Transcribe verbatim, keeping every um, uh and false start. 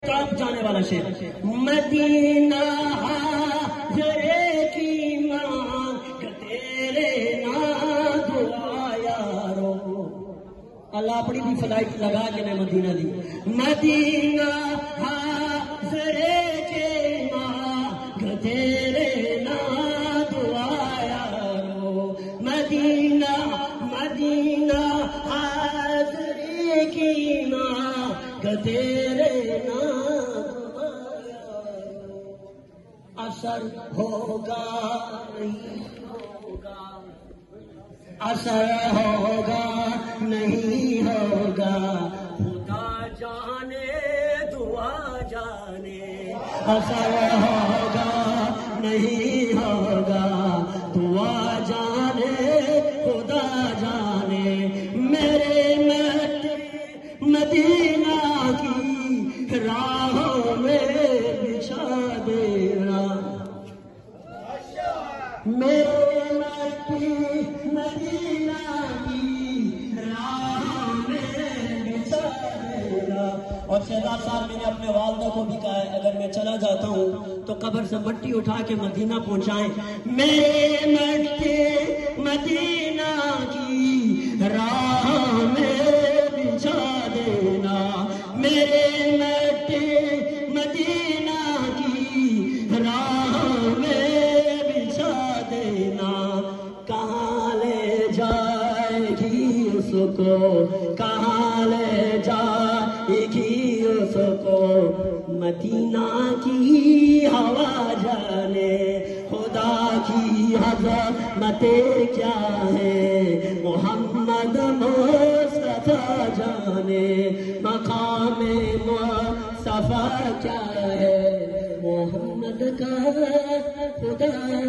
کام جانے والا شعر مدینہ حاضرے کی مانگ تیرے نا دعا یارو اللہ اپنی بھی فلائٹ لگا کے نے مدینہ دی مدینہ حاضرے کی مانگ تیرے نا دعا یارو مدینہ مدینہ حاضرے کی مانگ تیرے اثر ہوگا نہیں ہوگا اثر ہوگا نہیں ہوگا خدا جانے دعا جانے اثر ہوگا نہیں ہوگا دعا جانے خدا جانے میرے مت مدینہ کی راہوں میں بچھا دینا میرے مٹی مدینہ کی راہوں میں بچھا دینا اور شہزاد صاحب میں نے اپنے والدہ کو بھی کہا ہے اگر میں چلا جاتا ہوں تو قبر سے مٹی اٹھا کے مدینہ پہنچائیں میرے مٹی مدینہ کی راہوں میں بچھا دینا میرے مٹی مدینہ کی راہوں میں بچھا دینا کہاں لے جائے گی اس کو کہاں لے جائے گی اس کو مدینہ کی ہوا جانے خدا کی عظمت کیا ہے محمد مصطفیٰ جانے مقام مصطفیٰ کیا ہے محمد کا خدا